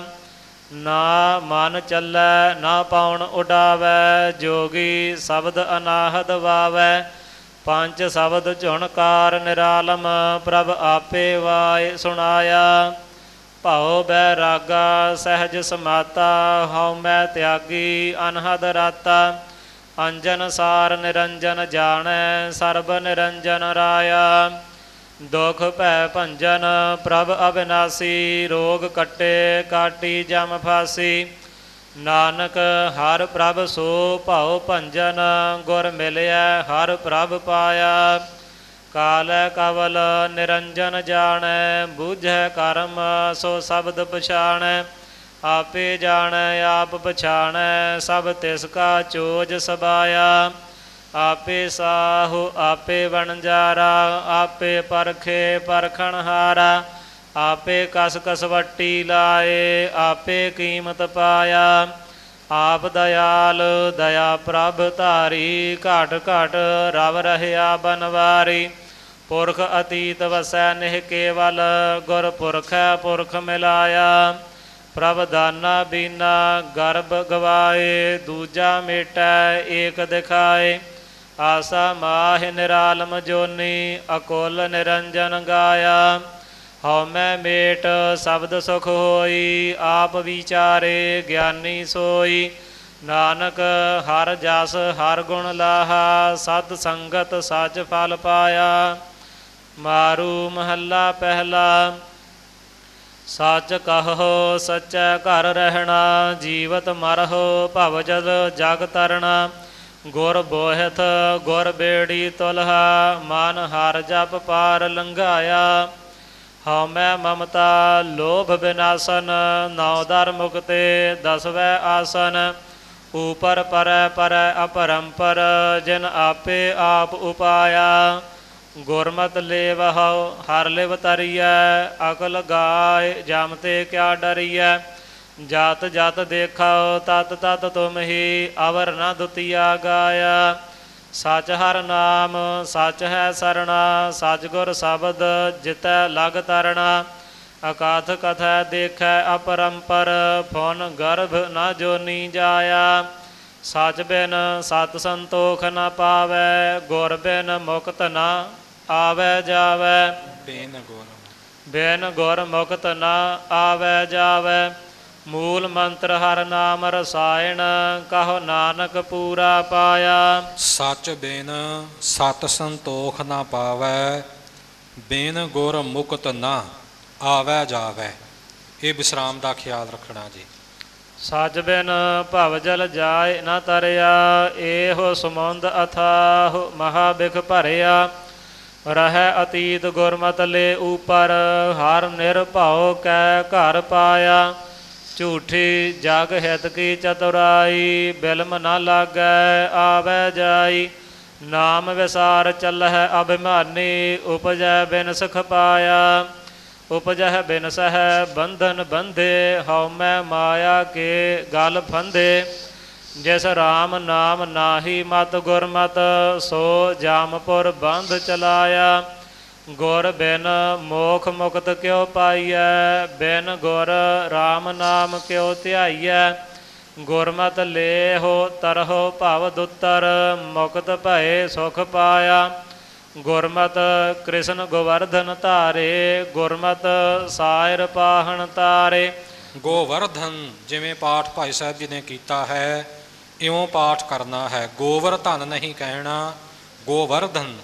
ਨਾ ਮਨ ਚੱਲੈ ਨਾ ਪਾਉਣ ਉਡਾਵੈ, ਜੋਗੀ ਸ਼ਬਦ ਅਨਾਹਦ ਵਾਵੈ। ਪੰਜ ਸ਼ਬਦ ਝੁਣਕਾਰ ਨਿਰਾਲਮ, ਪ੍ਰਭ ਆਪੇ ਵਾਇ ਸੁਣਾਇਆ। ਭਾਉ ਬੈਰਾਗਾ ਸਹਿਜ ਸਮਾਤਾ, ਹਉਮੈ ਤਿਆਗੀ ਅਨਹਦ ਰਾਤਾ। ਅੰਜਨ ਸਾਰ ਨਿਰੰਜਨ ਜਾਣੈ, ਸਰਬ ਨਿਰੰਜਨ ਰਾਇਆ। ਦੁਖ ਭੈ ਭੰਜਨ ਪ੍ਰਭ ਅਵਿਨਾਸੀ, ਰੋਗ ਕੱਟੇ ਕਾਟੀ ਜਮ ਫਾਸੀ। ਨਾਨਕ ਹਰ ਪ੍ਰਭ ਸੋ ਭਾਉ ਭੰਜਨ, ਗੁਰ ਮਿਲਿਆ ਹਰ ਪ੍ਰਭ ਪਾਇਆ। ਕਾਲੈ ਕਵਲ ਨਿਰੰਜਨ ਜਾਣੈ, ਬੂਝੈ ਕਰਮ ਸੋ ਸ਼ਬਦ ਪਛਾਣੈ। ਆਪੇ ਜਾਣੈ ਆਪ ਪਛਾਣੈ, ਸਭ ਤਿਸ ਕਾ ਚੋਜ ਸਬਾਇਆ। ਆਪੇ ਸਾਹੁ ਆਪੇ ਵਣਜਾਰਾ, ਆਪੇ ਪਰਖੇ ਪਰਖਣਹਾਰਾ। ਆਪੇ ਕਸ ਕਸਵੱਟੀ ਲਾਏ, ਆਪੇ ਕੀਮਤ ਪਾਇਆ। ਆਪ ਦਇਆਲ ਦਇਆ ਪ੍ਰਭ ਧਾਰੀ, ਘਾਟ ਘਾਟ ਰਵ ਰਹਿਆ ਬਨਵਾਰੀ। ਪੁਰਖ ਅਤੀਤ ਵਸੈ ਨਿਹ ਕੇਵਲ, ਗੁਰ ਪੁਰਖੈ ਪੁਰਖ ਮਿਲਾਇਆ। ਪ੍ਰਭ ਦਾਨਾ ਬੀਨਾ ਗਰਭ ਗਵਾਏ, ਦੂਜਾ ਮੇਟੈ ਏਕ ਦਿਖਾਏ। ਆਸਾ ਮਾਹਿ ਨਿਰਾਲਮ ਜੋਨੀ, ਅਕੁਲ ਨਿਰੰਜਨ ਗਾਇਆ। ਹਉਮੈ ਮੇਟ ਸ਼ਬਦ ਸੁਖ ਹੋਈ, ਆਪ ਵਿਚਾਰੇ ਗਿਆਨੀ ਸੋਈ। ਨਾਨਕ ਹਰ ਜਸ ਹਰ ਗੁਣ ਲਾਹਾ, ਸਤ ਸੰਗਤ ਸੱਚ ਫਲ ਪਾਇਆ। ਮਾਰੂ ਮਹੱਲਾ ਪਹਿਲਾ। ਸੱਚ ਕਹੋ ਸੱਚੈ ਘਰ ਰਹਿਣਾ, ਜੀਵਤ ਮਰਹੁ ਭਵ ਜਲ ਜਗ ਤਰਣਾ। ਗੁਰ ਬੋਹਿਥ ਗੁਰ ਬੇੜੀ ਤੁਲਹਾ, ਮਨ ਹਰ ਜਪ ਪਾਰ ਲੰਘਾਇਆ। ਹਉਮੈ ਮਮਤਾ ਲੋਭ ਬਿਨਾਸਨ, ਨੌ ਦਰ ਮੁਕਤੇ ਦਸਵੇਂ ਆਸਨ। ਊਪਰ ਪਰੈ ਪਰੈ ਅਪਰੰਪਰ, ਜਿਨ ਆਪੇ ਆਪ ਉਪਾਇਆ। ਗੁਰਮਤਿ ਲੇਵਹੁ ਹਰ ਲਿਵ ਤਰੀਐ, ਅਕਲ ਗਾਏ ਜਮ ਤੇ ਕਿਆ ਡਰੀਐ। ਜਤ ਜਤ ਦੇਖਾਓ ਤਤ ਤਤ ਤੁਮ ਹੀ, ਅਵਰ ਨ ਦੁਤੀਆ ਗਾਇਆ। ਸਚ ਹਰ ਨਾਮ ਸਚ ਹੈ ਸਰਣਾ, ਸਚ ਗੁਰ ਸ਼ਬਦ ਜਿਤੈ ਲਗ ਤਰਣਾ। ਅਕਾਥ ਕਥੈ ਦੇਖੈ ਅਪਰੰਪਰ, ਫੁਨ ਗਰਭ ਨ ਜੋਨੀ ਜਾਇਆ। ਸਚ ਬਿਨ ਸਤ ਸੰਤੋਖ ਨ ਪਾਵੈ, ਗੁਰ ਬਿਨ ਮੁਕਤ ਨ ਆਵੈ ਜਾਵੈ। ਬੇਨ ਗੁਰ ਬਿਨ ਗੁਰ ਮੁਕਤ ਨ ਆਵੈ ਜਾਵੈ। ਮੂਲ ਮੰਤਰ ਹਰ ਨਾਮ ਰਸਾਇਣ, ਕਹੋ ਨਾਨਕ ਪੂਰਾ ਪਾਇਆ। ਸੱਚ ਬਿਨ ਸਤ ਸੰਤੋਖ ਨਾ ਪਾਵੈ, ਬਿਨ ਗੁਰ ਮੁਕਤ ਨਾ ਆਵੈ ਜਾਵੈ। ਇਹ ਵਿਸਰਾਮ ਦਾ ਖਿਆਲ ਰੱਖਣਾ ਜੀ। ਸਚ ਬਿਨ ਭਵ ਜਲ ਜਾਏ ਨ ਤਰਿਆ, ਇਹੋ ਸਮੁੰਦ ਅਥਾਹ ਮਹਾ ਬਿਖ ਭਰਿਆ। ਰਹਿ ਅਤੀਤ ਗੁਰਮਤਿ ਲੈ ਉਪਰ, ਹਰ ਨਿਰਭਉ ਕੈ ਘਰ ਪਾਇਆ। ਝੂਠੀ ਜਗ ਹਿਤ ਕੀ ਚਤੁਰਾਈ, ਬਿਲਮ ਨ ਲਾਗੈ ਆਵੈ ਜਾਈ। ਨਾਮ ਵਿਸਾਰ ਚੱਲਹਿ ਅਭਿਮਾਨੀ, ਉਪਜੈ ਬਿਨ ਸੁਖ ਪਾਇਆ। ਉਪਜਹਿ ਬਿਨ ਸਹਿ ਬੰਧਨ ਬੰਧੇ, ਹਉਮੈ ਮਾਇਆ ਕੇ ਗਲ ਫੰਧੇ। ਜਿਸ ਰਾਮ ਨਾਮ ਨਾਹੀ ਮਤ ਗੁਰਮਤਿ, ਸੋ ਜਾਮਪੁਰ ਬੰਧ ਚਲਾਇਆ। ਗੁਰ ਬਿਨ ਮੋਖ ਮੁਕਤ ਕਿਉ ਪਾਈਐ, ਬਿਨ ਗੁਰ ਰਾਮ ਨਾਮ ਕਿਉ ਧਿਆਈਐ। ਗੁਰਮਤਿ ਲੇਹੋ ਤਰਹੁ ਭਵ ਦੁੱਤਰ, ਮੁਕਤ ਭਏ ਸੁਖ ਪਾਇਆ। ਗੁਰਮਤਿ ਕ੍ਰਿਸ਼ਨ ਗੋਵਰਧਨ ਧਾਰੇ, ਗੁਰਮਤਿ ਸਾਇਰ ਪਾਹਣ ਤਾਰੇ। ਗੋਵਰਧਨ ਜਿਵੇਂ ਪਾਠ ਭਾਈ ਸਾਹਿਬ ਜੀ ਨੇ ਕੀਤਾ ਹੈ, ਇਉਂ ਪਾਠ ਕਰਨਾ ਹੈ। ਗੋਵਰਧਨ ਨਹੀਂ ਕਹਿਣਾ, ਗੋਵਰਧਨ।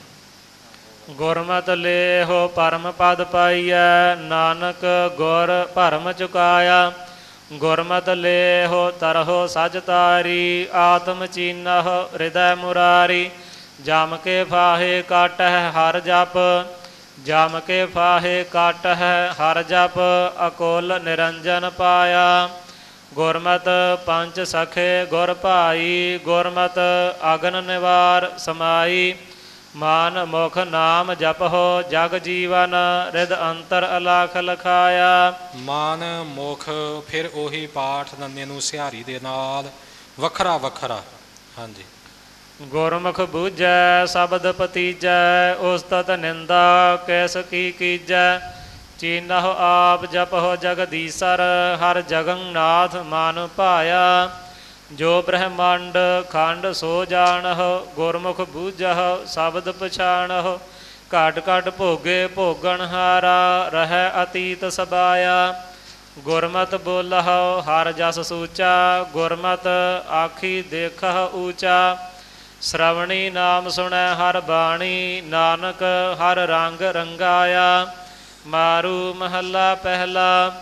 ਗੁਰਮਤਿ ਲੇਹੋ ਪਰਮ ਪਦ ਪਾਈਐ, ਨਾਨਕ ਗੁਰ ਭਰਮ ਚੁਕਾਇਆ। ਗੁਰਮਤਿ ਲੇਹੋ ਤਰਹੁ ਸਚ ਤਾਰੀ, ਆਤਮ ਚੀਨਹੁ ਹਿਰਦੈ ਮੁਰਾਰੀ। ਜਮ ਕੇ ਫਾਹੇ ਕਾਟਹਿ ਹਰ ਜਪ, ਜਮ ਕੇ ਫਾਹੇ ਕਾਟਹਿ ਹਰ ਜਪ। ਅਕੁਲ ਨਿਰੰਜਨ ਪਾਇਆ। ਗੁਰਮਤਿ ਪੰਚ ਸਖੇ ਗੁਰ ਭਾਈ, ਗੁਰਮਤਿ ਅਗਨ ਨਿਵਾਰ ਸਮਾਈ। ਮਾਨ ਮੁਖ ਨਾਮ ਜਪਹੁ ਜਗ ਜੀਵਨ, ਰਿਦ ਅੰਤਰ ਅਲਖ ਲਖਾਇਆ। ਮਾਨ ਮੁਖ ਫਿਰ ਉਹੀ ਪਾਠ ਨੰਨੇ ਨੂੰ ਸਿਹਾਰੀ ਦੇ ਨਾਲ ਵੱਖਰਾ ਵੱਖਰਾ। ਹਾਂਜੀ। ਗੁਰਮੁਖ ਬੂਝੈ ਸ਼ਬਦ ਪਤੀਜੈ, ਉਸਤਤ ਨਿੰਦਾ ਕੈਸ ਕੀ ਕੀਜੈ। ਚੀਨਹੁ ਆਪ ਜਪਹੁ ਜਗਦੀਸਰ, ਹਰ ਜਗਨਨਾਥ ਮਨ ਭਾਇਆ। ਜੋ ਬ੍ਰਹਮੰਡ ਖੰਡ ਸੋ ਜਾਣਹੁ, ਗੁਰਮੁਖ ਬੂਝਹੁ ਸ਼ਬਦ ਪਛਾਣਹੁ। ਘਟ ਘਟ ਭੋਗੇ ਭੋਗਣ ਹਾਰਾ, ਰਹਿ ਅਤੀਤ ਸਬਾਇਆ। ਗੁਰਮਤਿ ਬੋਲਹੁ ਹਰ ਜਸ ਸੂਚਾ, ਗੁਰਮਤਿ ਆਖੀ ਦੇਖਹੁ ਊਚਾ। ਸ਼ਰਵਣੀ ਨਾਮ ਸੁਣੈ ਹਰ ਬਾਣੀ, ਨਾਨਕ ਹਰ ਰੰਗ ਰੰਗਾਇਆ। ਮਾਰੂ ਮਹੱਲਾ ਪਹਿਲਾ।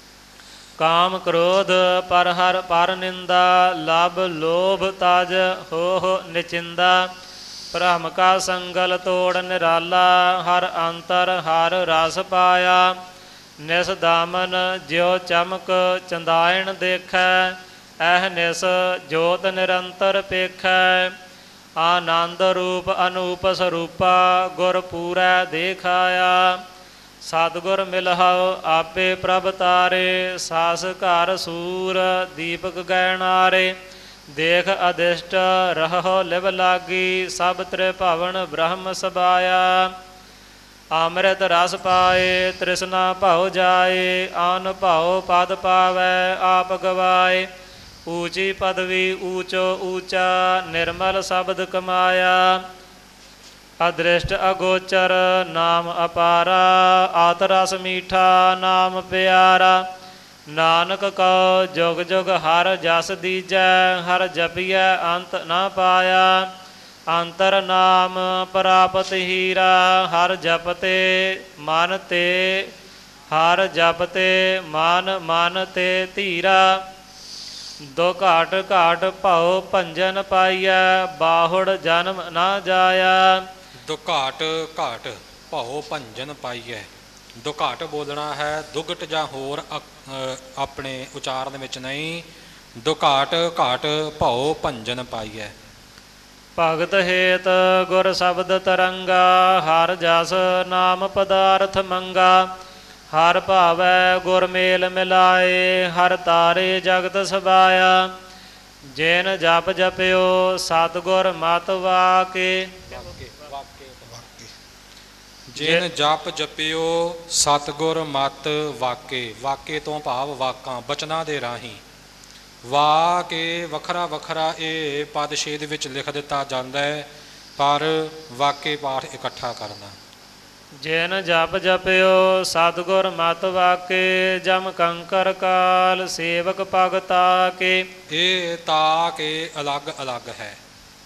ਕਾਮ ਕ੍ਰੋਧ ਪਰ ਹਰ ਪਰ ਨਿੰਦਾ, ਲਭ ਲੋਭ ਤਜ ਹੋ ਨਿਚਿੰਦਾ। ਭ੍ਰਮ ਕਾ ਸੰਗਲ ਤੋੜ ਨਿਰਾਲਾ, ਹਰ ਅੰਤਰ ਹਰ ਰਸ ਪਾਇਆ। ਨਿਸ ਦਾਮਨ ਜਿਉ ਚਮਕ ਚੰਦਾਇਣ ਦੇਖੈ, ਐਹ ਨਿਸ ਜੋਤ ਨਿਰੰਤਰ ਪੇਖੈ। ਆਨੰਦ ਰੂਪ ਅਨੂਪ ਸਰੂਪਾ, ਗੁਰ ਪੂਰੈ ਦੇਖਾਇਆ। ਸਤਿਗੁਰ ਮਿਲਹੁ ਆਪੇ ਪ੍ਰਭ ਤਾਰੇ, ਸਾਸ ਘਰ ਸੂਰ ਦੀਪਕ ਗੈਣਾਰੇ। ਦੇਖ ਅਦਿਸ਼ਟ ਰਹੋ ਲਿਵ ਲਾਗੀ, ਸਭ ਤ੍ਰਿਭਵਨ ਬ੍ਰਹਮ ਸਬਾਇਆ। ਅੰਮ੍ਰਿਤ ਰਸ ਪਾਏ ਤ੍ਰਿਸ਼ਨਾ ਭਉ ਜਾਏ, ਆਨ ਭਉ ਪਦ ਪਾਵੈ ਆਪ ਗਵਾਏ। ਊਚੀ ਪਦਵੀ ਊਚੋ ਊਚਾ, ਨਿਰਮਲ ਸ਼ਬਦ ਕਮਾਇਆ। ਅਦ੍ਰਿਸ਼ਟ ਅਗੋਚਰ ਨਾਮ ਅਪਾਰਾ, ਆਤ ਰਸ ਮੀਠਾ ਨਾਮ ਪਿਆਰਾ। ਨਾਨਕ ਕਉ ਜੁਗ ਜੁਗ ਹਰ ਜਸ ਦੀਜੈ, ਹਰ ਜਪੀਐ ਅੰਤ ਨਾ ਪਾਇਆ। ਅੰਤਰ ਨਾਮ ਪ੍ਰਾਪਤ ਹੀਰਾ, ਹਰ ਜਪਤੇ ਮਨ ਤੇ ਹਰ ਜਪਤੇ ਮਨ ਮਨ ਤੇ ਧੀਰਾ। ਦੋ ਘਾਟ ਘਾਟ ਭਉ ਭੰਜਨ ਪਾਈਐ, ਬਾਹੁੜ ਜਨਮ ਨਾ ਜਾਇਆ। ਦੁਘਾਟ ਘਾਟ ਭਉ ਭੰਜਨ ਪਾਈਐ। ਦੁਘਾਟ ਬੋਲਣਾ ਹੈ, ਦੁਗਟ ਜਾਂ ਹੋਰ ਆਪਣੇ ਉਚਾਰਨ ਵਿੱਚ ਨਹੀਂ। ਦੁਘਾਟ ਘਾਟ ਭਉ ਭੰਜਨ ਪਾਈਐ। ਭਗਤ ਹੇਤ ਗੁਰ ਸ਼ਬਦ ਤਰੰਗਾ, ਹਰ ਜਸ ਨਾਮ ਪਦਾਰਥ ਮੰਗਾ। ਹਰ ਭਾਵੈ ਗੁਰ ਮੇਲ ਮਿਲਾਏ, ਹਰ ਤਾਰੇ ਜਗਤ ਸਬਾਇਆ। ਜਿਨ ਜਪ ਜਪਿਓ ਸਤਿਗੁਰ ਮਤਿ ਵਾਕੇ। ਜਿਨ ਜਪ ਜਪਿਓ ਸਤਿਗੁਰ ਮਤਿ ਵਾਕੇ। ਵਾਕੇ ਤੋਂ ਭਾਵ ਵਾਕਾਂ, ਬਚਨਾਂ ਦੇ ਰਾਹੀਂ। ਵਾਕੇ ਵੱਖਰਾ ਵੱਖਰਾ ਇਹ ਪਦ ਛੇਦ ਵਿੱਚ ਲਿਖ ਦਿੱਤਾ ਜਾਂਦਾ ਹੈ, ਪਰ ਵਾਕੇ ਪਾਠ ਇਕੱਠਾ ਕਰਨਾ। ਜਿਨ ਜਪ ਜਪਿਓ ਸਤਿਗੁਰ ਮਤਿ ਵਾਕੇ, ਜਮ ਕੰਕਰ ਕਾਲ ਸੇਵਕ ਭਗਤਾ ਕੇ। ਇਹ ਤਾ ਕੇ ਅਲੱਗ ਅਲੱਗ ਹੈ।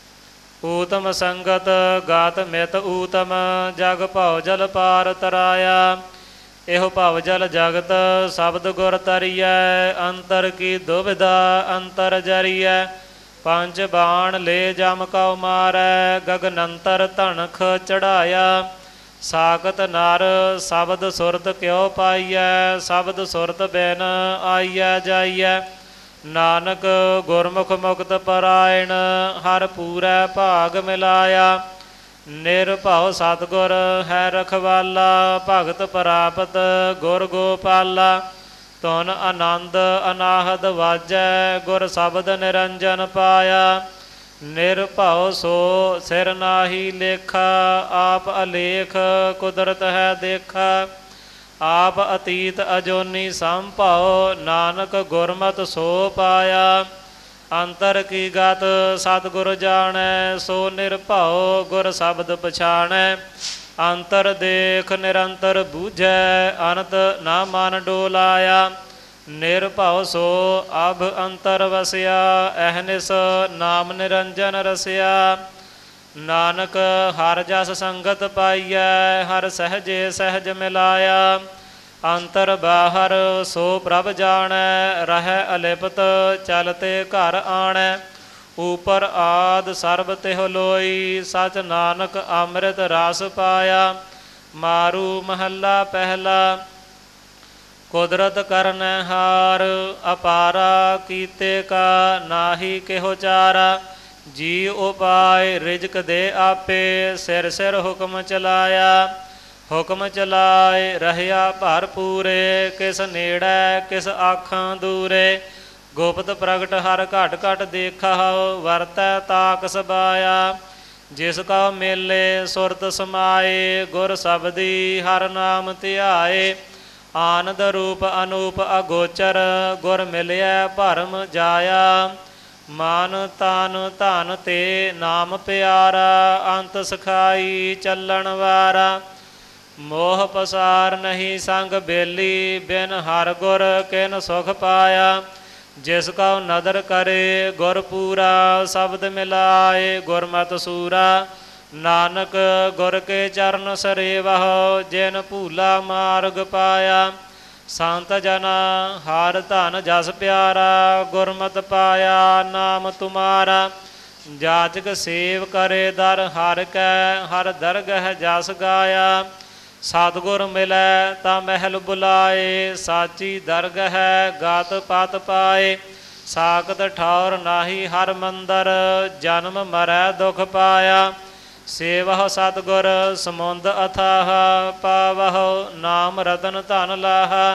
ਊਤਮ ਸੰਗਤ ਗਾਤ ਮਿਤ ਊਤਮ, ਜਗ ਭਉ ਜਲ ਪਾਰ ਤਰਾਇਆ। ਇਹੋ ਭਵ ਜਲ ਜਗਤ ਸ਼ਬਦ ਗੁਰ ਤਰੀਐ, ਅੰਤਰ ਕੀ ਦੁਬਿਧਾ ਅੰਤਰ ਜਰੀਐ। ਪੰਜ ਬਾਣ ਲੈ ਜਮ ਕਉ ਮਾਰੈ, ਗਗਨੰਤਰ ਧਨਖ ਚੜਾਇਆ। ਸਾਕਤ ਨਰ ਸ਼ਬਦ ਸੁਰਤ ਕਿਉ ਪਾਈਐ, ਸ਼ਬਦ ਸੁਰਤ ਬਿਨ ਆਈਐ ਜਾਈਐ। ਨਾਨਕ ਗੁਰਮੁਖ ਮੁਕਤ ਪਰਾਇਣ, ਹਰ ਪੂਰੈ ਭਾਗ ਮਿਲਾਇਆ। ਨਿਰਭਉ ਸਤਿਗੁਰ ਹੈ ਰਖਵਾਲਾ, ਭਗਤ ਪ੍ਰਾਪਤ ਗੁਰ ਗੋਪਾਲਾ। ਧੁਨ ਆਨੰਦ ਅਨਾਹਦ ਵਾਜੈ, ਗੁਰ ਸ਼ਬਦ ਨਿਰੰਜਨ ਪਾਇਆ। ਨਿਰਭਉ ਸੋ ਸਿਰ ਨਾਹੀ ਲੇਖਾ, ਆਪ ਅਲੇਖ ਕੁਦਰਤ ਹੈ ਦੇਖਾ। ਆਪ ਅਤੀਤ ਅਜੋਨੀ ਸੰਭਉ, ਨਾਨਕ ਗੁਰਮਤਿ ਸੋ ਪਾਇਆ। ਅੰਤਰ ਕੀ ਗਤ ਸਤਿਗੁਰ ਜਾਣੈ, ਸੋ ਨਿਰਭਉ ਗੁਰ ਸ਼ਬਦ ਪਛਾਣੈ। ਅੰਤਰ ਦੇਖ ਨਿਰੰਤਰ ਬੂਝੈ, ਅਨੰਤ ਨਾ ਮਨ ਡੋਲਾਇਆ। ਨਿਰਭਉ ਸੋ ਅਭ ਅੰਤਰ ਵਸਿਆ, ਅਹਨਿਸ ਨਾਮ ਨਿਰੰਜਨ ਰਸਿਆ। ਨਾਨਕ ਹਰ ਜਸ ਸੰਗਤ ਪਾਈਐ, ਹਰ ਸਹਿਜੇ ਸਹਿਜ ਮਿਲਾਇਆ। ਅੰਤਰ ਬਾਹਰ ਸੋ ਪ੍ਰਭ ਜਾਣੈ, ਰਹਿ ਅਲਿਪਤ ਚਲਤੇ ਘਰ ਆਣੈ। ਉਪਰ ਆਦ ਸਰਬ ਤਿਹੁ ਲੋਈ, ਸਚ ਨਾਨਕ ਅੰਮ੍ਰਿਤ ਰਸ ਪਾਇਆ। ਮਾਰੂ ਮਹੱਲਾ ਪਹਿਲਾ। ਕੁਦਰਤ ਕਰਨੈ ਹਾਰ, ਅਪਾਰਾ ਕੀਤੇ ਕਾ ਨਾਹੀ ਕਿਹੋ ਚਾਰਾ। ਜੀ ਉਪਾਇ ਰਿਜਕ ਦੇ ਆਪੇ, ਸਿਰ ਸਿਰ ਹੁਕਮ ਚਲਾਇਆ। ਹੁਕਮ ਚਲਾਏ ਰਹਿਆ ਭਰ ਪੂਰੇ, ਕਿਸ ਨੇੜੈ ਕਿਸ ਆਖਾਂ ਦੂਰੇ। ਗੁਪਤ ਪ੍ਰਗਟ ਹਰ ਘਟ ਘਟ ਦੇਖਾ, ਵਰਤੈ ਤਾਕ ਸਬਾਇਆ। ਜਿਸ ਕਾ ਮੇਲੇ ਸੁਰਤ ਸਮਾਏ, ਗੁਰ ਸ਼ਬਦੀ ਹਰ ਨਾਮ ਧਿਆਏ। ਆਨੰਦ ਰੂਪ ਅਨੂਪ ਅਗੋਚਰ, ਗੁਰ ਮਿਲਿਆ ਭਰਮ ਜਾਇਆ। ਮਨ ਤਨ ਧਨ ਤੇ ਨਾਮ ਪਿਆਰਾ, ਅੰਤ ਸਖਾਈ ਚੱਲਣ ਵਾਰਾ। ਮੋਹ ਪਸਾਰ ਨਹੀਂ ਸੰਗ ਬੇਲੀ, ਬਿਨ ਹਰ ਗੁਰ ਕਿਨ ਸੁਖ ਪਾਇਆ। ਜਿਸ ਕਉ ਨਦਰ ਕਰੇ ਗੁਰ ਪੂਰਾ, ਸ਼ਬਦ ਮਿਲਾਏ ਗੁਰਮਤਿ ਸੂਰਾ। ਨਾਨਕ ਗੁਰ ਕੇ ਚਰਨ ਸਰੇਵਹੁ, ਜਿਨ ਭੂਲਾ ਮਾਰਗ ਪਾਇਆ। ਸੰਤ ਜਨਾ ਹਰ ਧਨ ਜਸ ਪਿਆਰਾ, ਗੁਰਮਤਿ ਪਾਇਆ ਨਾਮ ਤੁਮਾਰਾ। ਜਾਚਕ ਸੇਵ ਕਰੇ ਦਰ ਹਰ ਕੈ, ਹਰ ਦਰਗਹ ਜਸ ਗਾਇਆ। ਸਤਿਗੁਰ ਮਿਲੈ ਤਾਂ ਮਹਿਲ ਬੁਲਾਏ, ਸਾਚੀ ਦਰਗਹ ਗਾਤ ਪਤ ਪਾਏ। ਸਾਕਤ ਠੌਰ ਨਾਹੀ ਹਰ ਮੰਦਰ, ਜਨਮ ਮਰੈ ਦੁਖ ਪਾਇਆ। ਸੇਵਹੁ ਸਤਿਗੁਰ ਸਮੁੰਦ ਅਥਾਹ, ਪਾਵਹੁ ਨਾਮ ਰਤਨ ਧਨ ਲਾਹਾ।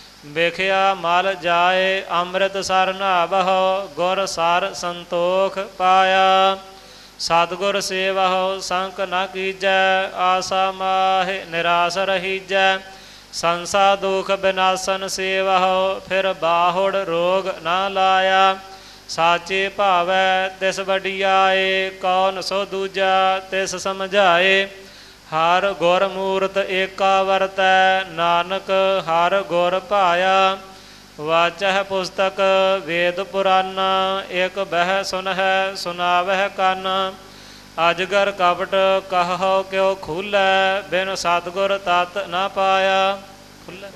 ਵੇਖਿਆ ਮਲ ਜਾਏ ਅੰਮ੍ਰਿਤ ਸਰ ਨਾਵਹੁ, ਗੁਰ ਸਰ ਸੰਤੋਖ ਪਾਇਆ। ਸਤਿਗੁਰ ਸੇਵਹੁ ਸੰਕ ਨ ਕੀਜੈ, ਆਸਾ ਮਾਹਿ ਨਿਰਾਸ ਰਹੀਜੈ। ਸੰਸਾ ਦੁਖ ਬਿਨਾਸਨ ਸੇਵਹੁ, ਫਿਰ ਬਾਹੁੜ ਰੋਗ ਨ ਲਾਇਆ। ਸਾਚੇ ਭਾਵੈ ਤਿਸ ਵਡਿਆਏ, ਕੌਣ ਸੋ ਦੂਜਾ ਤਿਸ ਸਮਝਾਏ। ਹਰ ਗੁਰ ਮੂਰਤ ਏਕਾ ਵਰਤੈ, ਨਾਨਕ ਹਰ ਗੁਰ ਭਾਇਆ। ਵਾਚਹਿ ਪੁਸਤਕ ਵੇਦ ਪੁਰਾਨ, ਇਕ ਬਹਿ ਸੁਨਹਿ ਸੁਨਾਵਹਿ ਕੰਨ। ਅਜਗਰ ਕਪਟ ਕਹੋ ਕਿਉ ਖੁੱਲੈ, ਬਿਨ ਸਤਿਗੁਰ ਤਤ ਨ ਪਾਇਆ। ਖੁੱਲ੍ਹੈ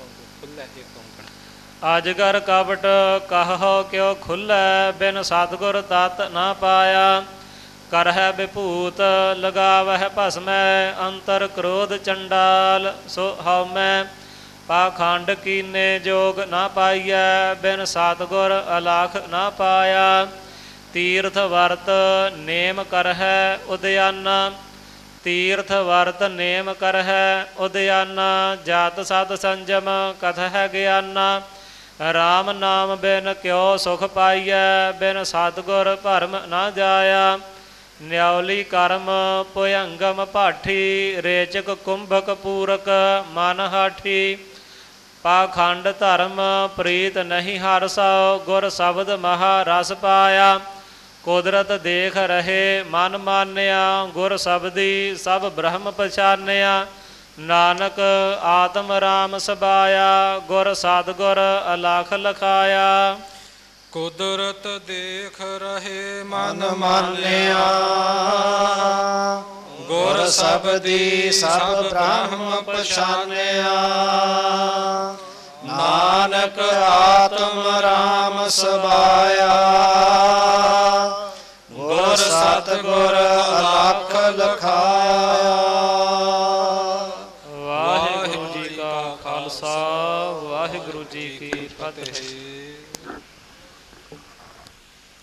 ਅਜਗਰ ਕਪਟ ਕਹੋ ਕਿਉ ਖੁੱਲ੍ਹੈ, ਬਿਨ ਸਤਿਗੁਰ ਤਤ ਨ ਪਾਇਆ। ਕਰਹਿ ਵਿਭੂਤ ਲਗਾਵਹਿ ਭਸਮੈ, ਅੰਤਰ ਕ੍ਰੋਧ ਚੰਡਾਲ ਸੋ ਹਉਮੈ। ਪਾਖੰਡ ਕੀਨੇ ਜੋਗ ਨਾ ਪਾਈਐ, ਬਿਨ ਸਤਿਗੁਰ ਅਲਖ ਨਾ ਪਾਇਆ। ਤੀਰਥ ਵਰਤ ਨੇਮ ਕਰਹਿ ਉਦਿਆਨਾ। ਤੀਰਥ ਵਰਤ ਨੇਮ ਕਰਹਿ ਉਦਿਆਨਾ। ਜਾਤ ਸਤ ਸੰਜਮ ਕਥਹਿ ਗਿਆਨਾ। ਰਾਮ ਨਾਮ ਬਿਨ ਕਿਉ ਸੁਖ ਪਾਈਐ। ਬਿਨ ਸਤਿਗੁਰ ਭਰਮ ਨਾ ਜਾਇਆ। ਨਿਉਲੀ ਕਰਮ ਭੁਯੰਗਮ ਭਾਠੀ। ਰੇਚਕ ਕੁੰਭਕ ਪੂਰਕ ਮਨ ਹਾਠੀ। ਪਾਖੰਡ ਧਰਮ ਪ੍ਰੀਤ ਨਹੀਂ ਹਰਸਉ। ਗੁਰ ਸ਼ਬਦ ਮਹਾ ਰਸ ਪਾਇਆ। ਕੁਦਰਤ ਦੇਖ ਰਹੇ ਮਨ ਮਾਨਿਆ। ਗੁਰ ਸ਼ਬਦੀ ਸਭ ਬ੍ਰਹਮ ਪਛਾਨਿਆ। ਨਾਨਕ ਆਤਮ ਰਾਮ ਸਬਾਇਆ। ਗੁਰ ਸਤਿਗੁਰ ਅਲਖ ਲਖਾਇਆ। ਕੁਦਰਤ ਦੇਖ ਰਹੇ ਮਨ ਮਾਨਿਆ। ਗੁਰ ਸ਼ਬਦੀ ਸਭ ਬ੍ਰਹਮ ਪਛਾਨਿਆ। ਨਾਨਕ ਆਤਮ ਰਾਮ ਸਬਾਇਆ।